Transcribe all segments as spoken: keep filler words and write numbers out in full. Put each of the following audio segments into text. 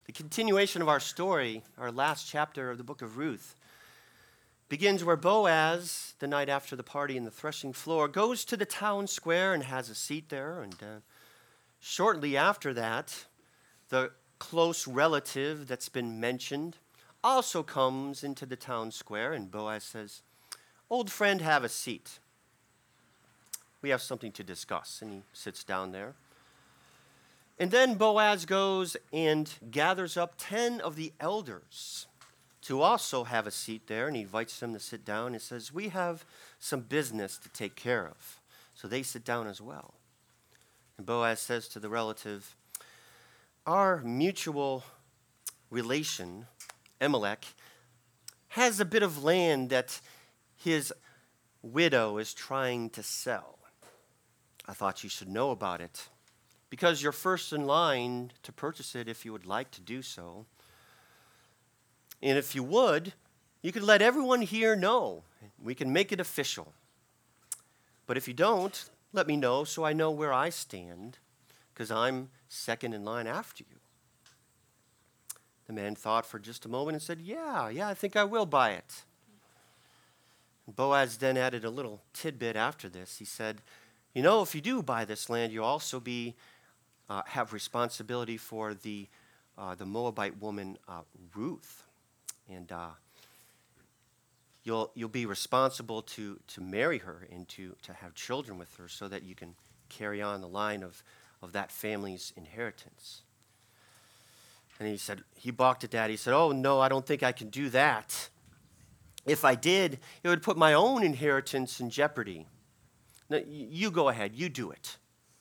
The continuation of our story, our last chapter of the book of Ruth, begins where Boaz, the night after the party in the threshing floor, goes to the town square and has a seat there. And uh, shortly after that, the close relative that's been mentioned also comes into the town square, and Boaz says, "Old friend, have a seat. We have something to discuss." And he sits down there. And then Boaz goes and gathers up ten of the elders to also have a seat there, and he invites them to sit down and says, "We have some business to take care of." So they sit down as well. And Boaz says to the relative, "Our mutual relation, Elimelech, has a bit of land that his widow is trying to sell. I thought you should know about it, because you're first in line to purchase it if you would like to do so. And if you would, you could let everyone here know. We can make it official. But if you don't, let me know so I know where I stand, because I'm second in line after you." The man thought for just a moment and said, yeah, yeah, I think I will buy it. Boaz then added a little tidbit after this. He said, "You know, if you do buy this land, you'll also be uh, have responsibility for the uh, the Moabite woman uh, Ruth, and uh, you'll you'll be responsible to to marry her and to to have children with her, so that you can carry on the line of of that family's inheritance." And he said, he balked at that. He said, "Oh no, I don't think I can do that. If I did, it would put my own inheritance in jeopardy. No, you go ahead, you do it."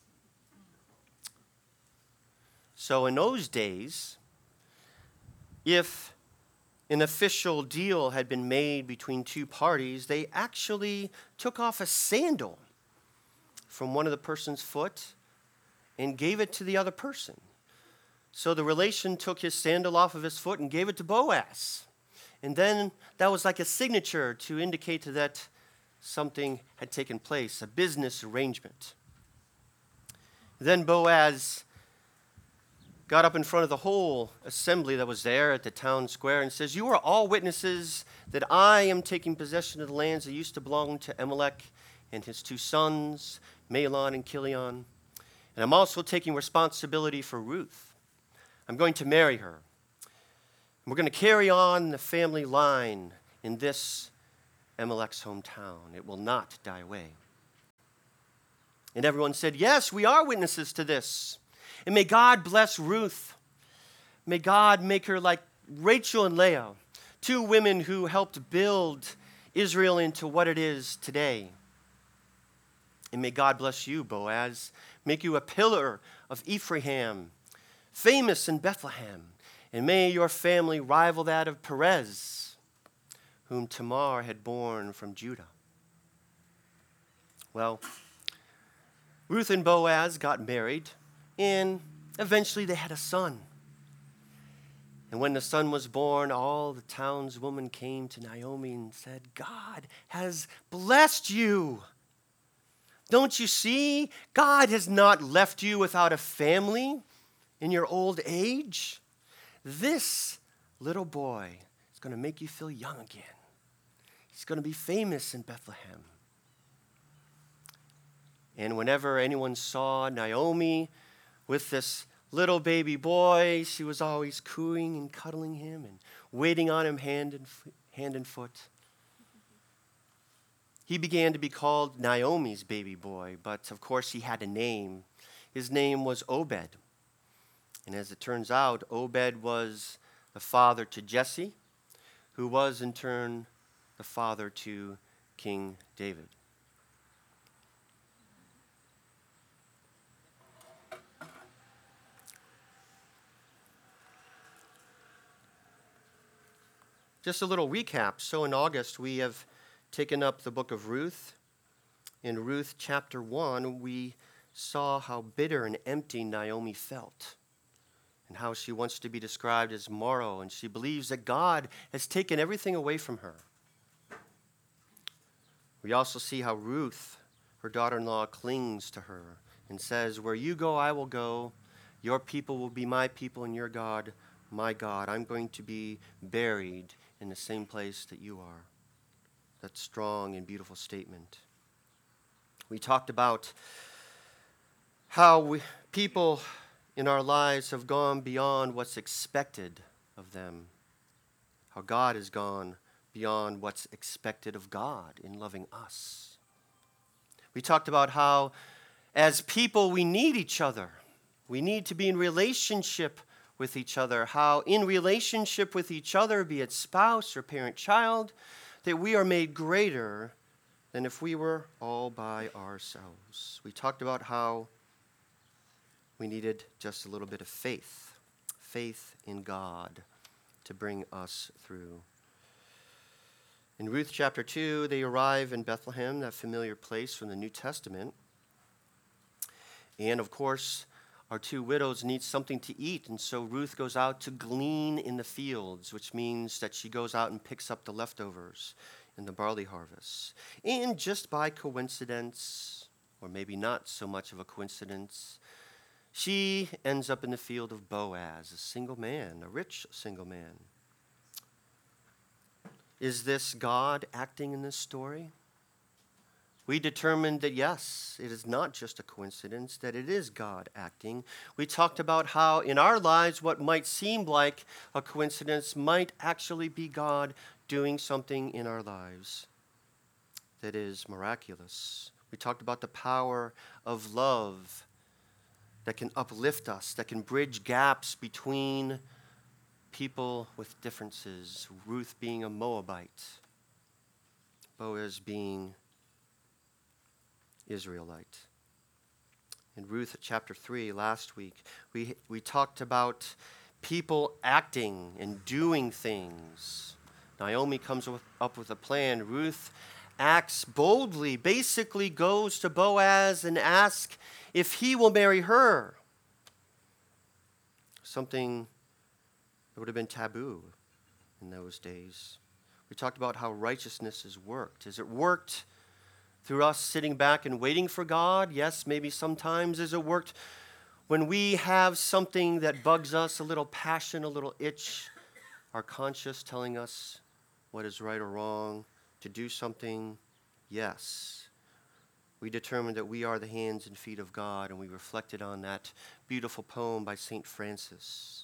So in those days, if an official deal had been made between two parties, they actually took off a sandal from one of the person's foot and gave it to the other person. So the relation took his sandal off of his foot and gave it to Boaz. And then that was like a signature to indicate that something had taken place, a business arrangement. Then Boaz got up in front of the whole assembly that was there at the town square and says, "You are all witnesses that I am taking possession of the lands that used to belong to Elimelech and his two sons, Mahlon and Chilion. And I'm also taking responsibility for Ruth. I'm going to marry her. We're going to carry on the family line in this Elimelech's hometown. It will not die away." And everyone said, "Yes, we are witnesses to this. And may God bless Ruth. May God make her like Rachel and Leah, two women who helped build Israel into what it is today. And may God bless you, Boaz, make you a pillar of Ephraim, famous in Bethlehem. And may your family rival that of Perez, whom Tamar had borne from Judah." Well, Ruth and Boaz got married, and eventually they had a son. And when the son was born, all the townswomen came to Naomi and said, "God has blessed you. Don't you see? God has not left you without a family in your old age. This little boy is going to make you feel young again. He's going to be famous in Bethlehem." And whenever anyone saw Naomi with this little baby boy, she was always cooing and cuddling him and waiting on him hand and, f- hand and foot. He began to be called Naomi's baby boy, but of course he had a name. His name was Obed. And as it turns out, Obed was the father to Jesse, who was in turn the father to King David. Just a little recap. So in August, we have taken up the book of Ruth. In Ruth chapter one, we saw how bitter and empty Naomi felt, and how she wants to be described as Maro, and she believes that God has taken everything away from her. We also see how Ruth, her daughter-in-law, clings to her and says, "Where you go, I will go. Your people will be my people, and your God, my God, I'm going to be buried in the same place that you are. That strong and beautiful statement. We talked about how we, people in our lives have gone beyond what's expected of them. How God has gone beyond what's expected of God in loving us. We talked about how, as people, we need each other. We need to be in relationship with each other. How, in relationship with each other, be it spouse or parent-child, that we are made greater than if we were all by ourselves. We talked about how we needed just a little bit of faith, faith in God to bring us through. In Ruth chapter two, they arrive in Bethlehem, that familiar place from the New Testament. And of course, our two widows need something to eat, and so Ruth goes out to glean in the fields, which means that she goes out and picks up the leftovers in the barley harvest. And just by coincidence, or maybe not so much of a coincidence, she ends up in the field of Boaz, a single man, a rich single man. Is this God acting in this story? We determined that yes, it is not just a coincidence, that it is God acting. We talked about how in our lives what might seem like a coincidence might actually be God doing something in our lives that is miraculous. We talked about the power of love that can uplift us, that can bridge gaps between people with differences. Ruth being a Moabite, Boaz being Israelite. In Ruth chapter three last week, we, we talked about people acting and doing things. Naomi comes with, up with a plan. Ruth acts boldly, basically goes to Boaz and asks if he will marry her. Something that would have been taboo in those days. We talked about how righteousness is worked. Is it worked through us sitting back and waiting for God? Yes, maybe sometimes. Is it worked when we have something that bugs us, a little passion, a little itch, our conscience telling us what is right or wrong, to do something? Yes. We determined that we are the hands and feet of God, and we reflected on that beautiful poem by Saint Francis.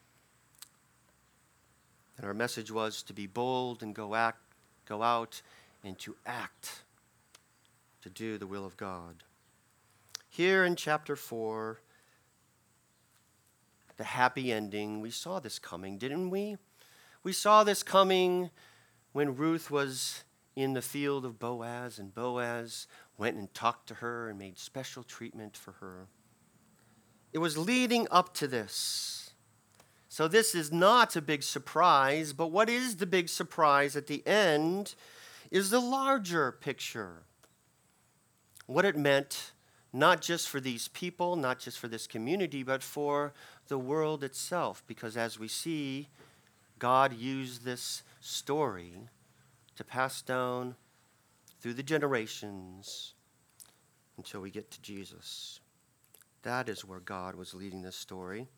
And our message was to be bold and go act, go out and to act, to do the will of God. Here in chapter four, the happy ending, we saw this coming, didn't we? We saw this coming when Ruth was in the field of Boaz, and Boaz went and talked to her and made special treatment for her. It was leading up to this. So this is not a big surprise, but what is the big surprise at the end is the larger picture. What it meant, not just for these people, not just for this community, but for the world itself. Because as we see, God used this story to pass down through the generations until we get to Jesus. That is where God was leading this story.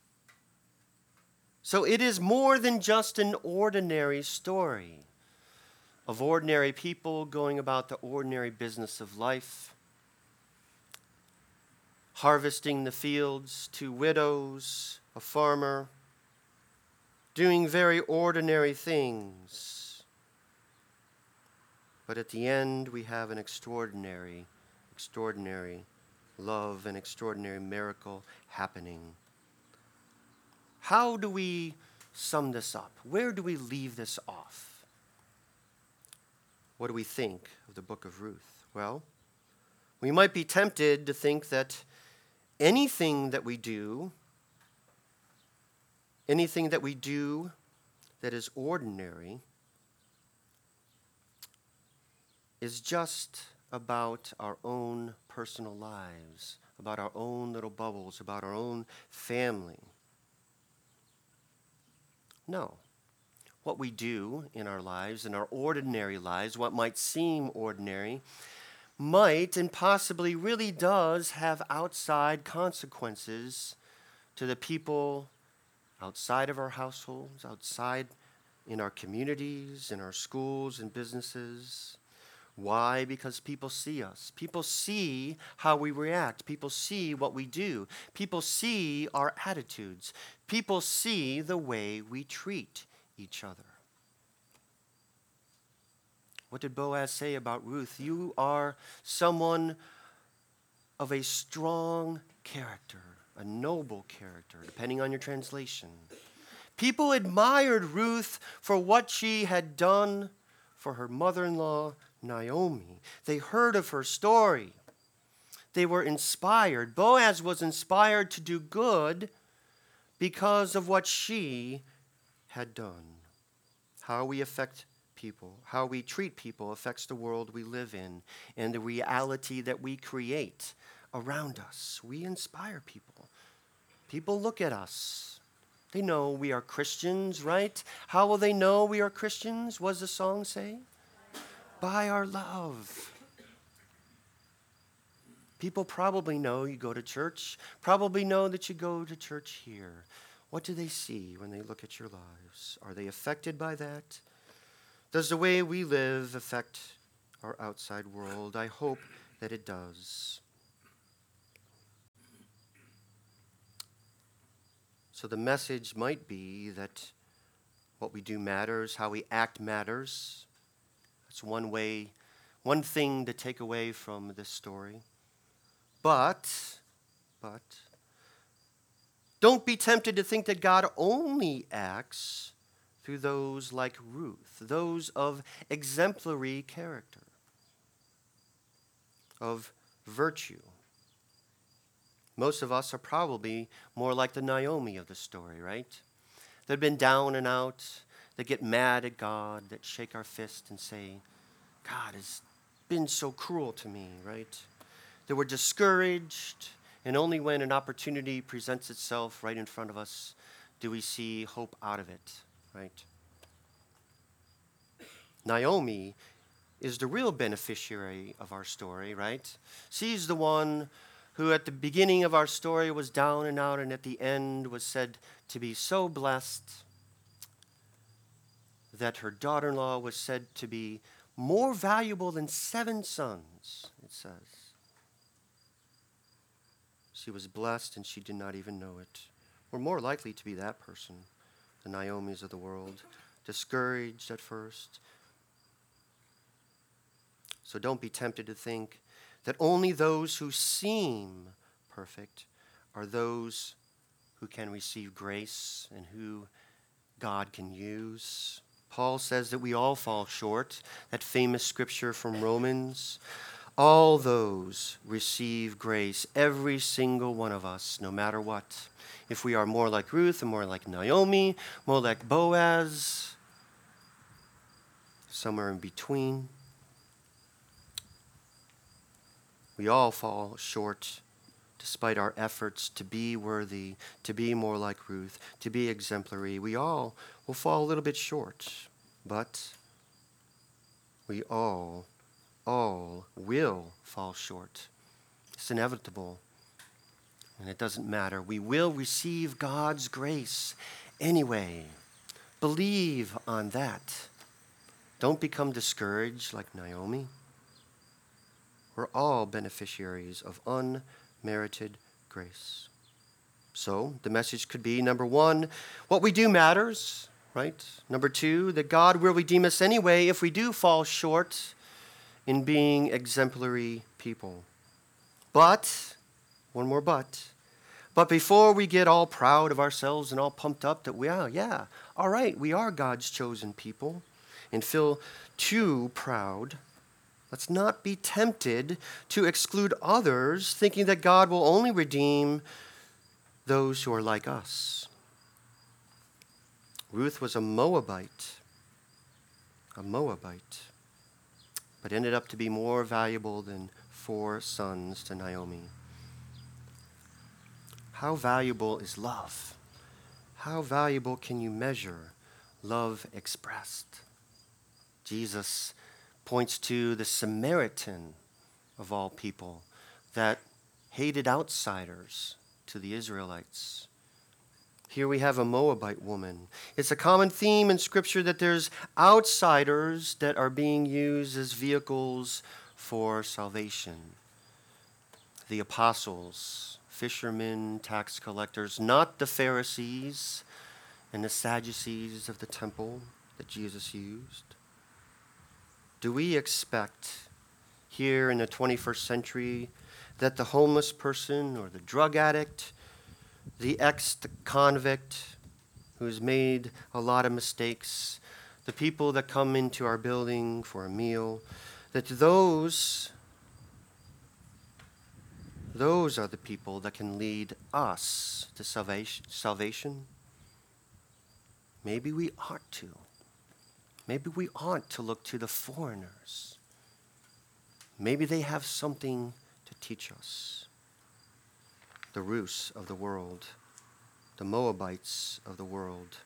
So it is more than just an ordinary story of ordinary people going about the ordinary business of life, harvesting the fields, two widows, a farmer, doing very ordinary things. But at the end, we have an extraordinary, extraordinary love, an extraordinary miracle happening. How do we sum this up? Where do we leave this off? What do we think of the book of Ruth? Well, we might be tempted to think that anything that we do, anything that we do that is ordinary, is just about our own personal lives, about our own little bubbles, about our own family. No. What we do in our lives, in our ordinary lives, what might seem ordinary, might and possibly really does have outside consequences to the people outside of our households, outside in our communities, in our schools and businesses. Why? Because people see us. People see how we react. People see what we do. People see our attitudes. People see the way we treat each other. What did Boaz say about Ruth? You are someone of a strong character, a noble character, depending on your translation. People admired Ruth for what she had done for her mother-in-law, Naomi. They heard of her story. They were inspired. Boaz was inspired to do good because of what she had done. How we affect people, how we treat people affects the world we live in and the reality that we create around us. We inspire people. People look at us. They know we are Christians, right? How will they know we are Christians? What does the song say? By our love. People probably know you go to church, probably know that you go to church here. What do they see when they look at your lives? Are they affected by that? Does the way we live affect our outside world? I hope that it does. So the message might be that what we do matters, how we act matters. That's one way, one thing to take away from this story. But, but, don't be tempted to think that God only acts through those like Ruth, those of exemplary character, of virtue. Most of us are probably more like the Naomi of the story, right? They've been down and out, that get mad at God, that shake our fist and say, God has been so cruel to me, right? That we're discouraged, and only when an opportunity presents itself right in front of us do we see hope out of it, right? Naomi is the real beneficiary of our story, right? She's the one who at the beginning of our story was down and out and at the end was said to be so blessed that her daughter-in-law was said to be more valuable than seven sons, it says. She was blessed and she did not even know it. We're more likely to be that person, the Naomis of the world, discouraged at first. So don't be tempted to think that only those who seem perfect are those who can receive grace and who God can use. Paul says that we all fall short, that famous scripture from Romans. All those receive grace, every single one of us, no matter what. If we are more like Ruth and more like Naomi, more like Boaz, somewhere in between, we all fall short despite our efforts to be worthy, to be more like Ruth, to be exemplary. We all will fall a little bit short, but we all, all will fall short. It's inevitable, and it doesn't matter. We will receive God's grace anyway. Believe on that. Don't become discouraged like Naomi. We're all beneficiaries of unmerited grace. So the message could be, number one, what we do matters, right? Number two, that God will redeem us anyway if we do fall short in being exemplary people. But, one more but, but before we get all proud of ourselves and all pumped up that we are, yeah, all right, we are God's chosen people, and feel too proud, let's not be tempted to exclude others, thinking that God will only redeem those who are like us. Ruth was a Moabite, a Moabite, but ended up to be more valuable than four sons to Naomi. How valuable is love? How valuable can you measure love expressed? Jesus points to the Samaritan of all people that hated outsiders to the Israelites. Here we have a Moabite woman. It's a common theme in Scripture that there's outsiders that are being used as vehicles for salvation. The apostles, fishermen, tax collectors, not the Pharisees and the Sadducees of the temple that Jesus used. Do we expect here in the twenty-first century that the homeless person or the drug addict, the ex-convict who's made a lot of mistakes, the people that come into our building for a meal, that those, those are the people that can lead us to salvation? salvation? Maybe we ought to. Maybe we ought to look to the foreigners. Maybe they have something to teach us. The Rus of the world, the Moabites of the world.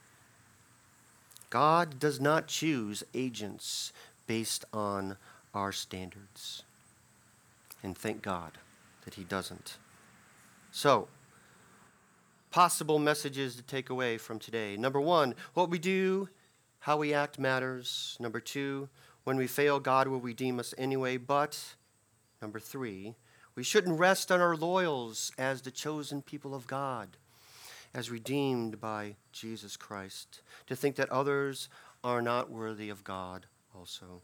God does not choose agents based on our standards. And thank God that he doesn't. So, possible messages to take away from today. Number one, what we do, how we act matters. Number two, when we fail, God will redeem us anyway. But, number three, we shouldn't rest on our laurels as the chosen people of God, as redeemed by Jesus Christ, to think that others are not worthy of God also.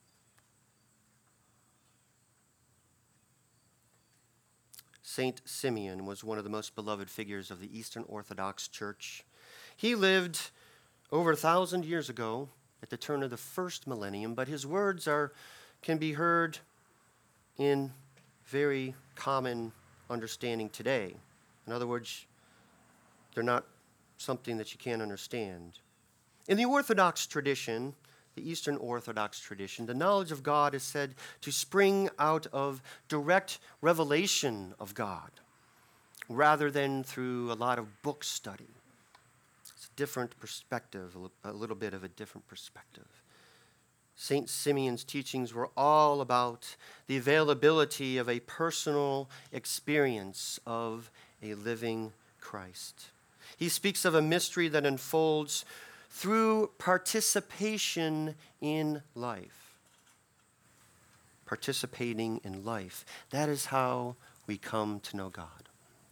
Saint Simeon was one of the most beloved figures of the Eastern Orthodox Church. He lived over a thousand years ago at the turn of the first millennium, but his words are can be heard in very common understanding today. In other words, they're not something that you can't understand. In the Orthodox tradition, the Eastern Orthodox tradition, the knowledge of God is said to spring out of direct revelation of God rather than through a lot of book study. It's a different perspective, a little bit of a different perspective. Saint Simeon's teachings were all about the availability of a personal experience of a living Christ. He speaks of a mystery that unfolds through participation in life. Participating in life. That is how we come to know God.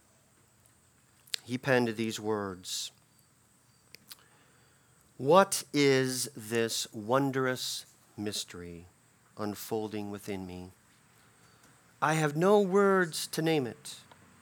He penned these words. What is this wondrous mystery unfolding within me? I have no words to name it.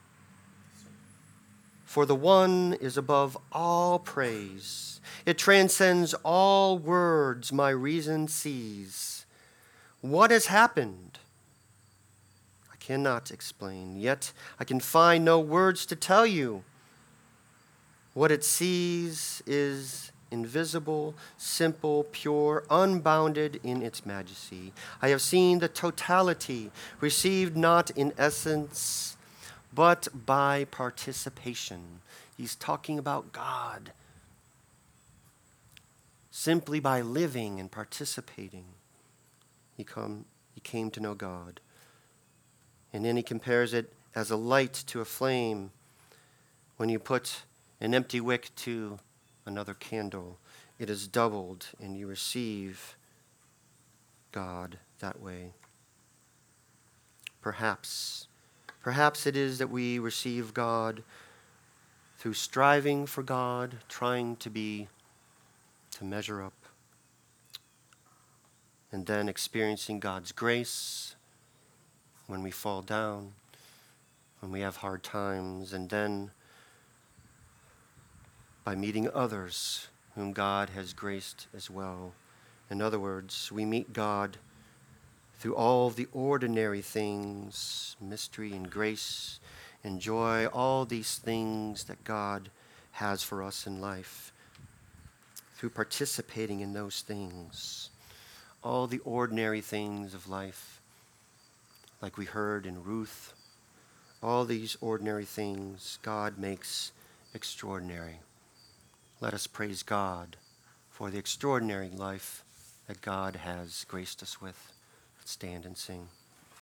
For the one is above all praise. It transcends all words my reason sees. What has happened? I cannot explain, yet I can find no words to tell you. What it sees is invisible, simple, pure, unbounded in its majesty. I have seen the totality, received not in essence, but by participation. He's talking about God. Simply by living and participating, he, come, he came to know God. And then he compares it as a light to a flame. When you put an empty wick to another candle, it is doubled, and you receive God that way. Perhaps, perhaps it is that we receive God through striving for God, trying to be, to measure up, and then experiencing God's grace when we fall down, when we have hard times, and then by meeting others whom God has graced as well. In other words, we meet God through all the ordinary things, mystery and grace and joy, all these things that God has for us in life. Through participating in those things, all the ordinary things of life, like we heard in Ruth, all these ordinary things God makes extraordinary. Let us praise God for the extraordinary life that God has graced us with. Let's stand and sing.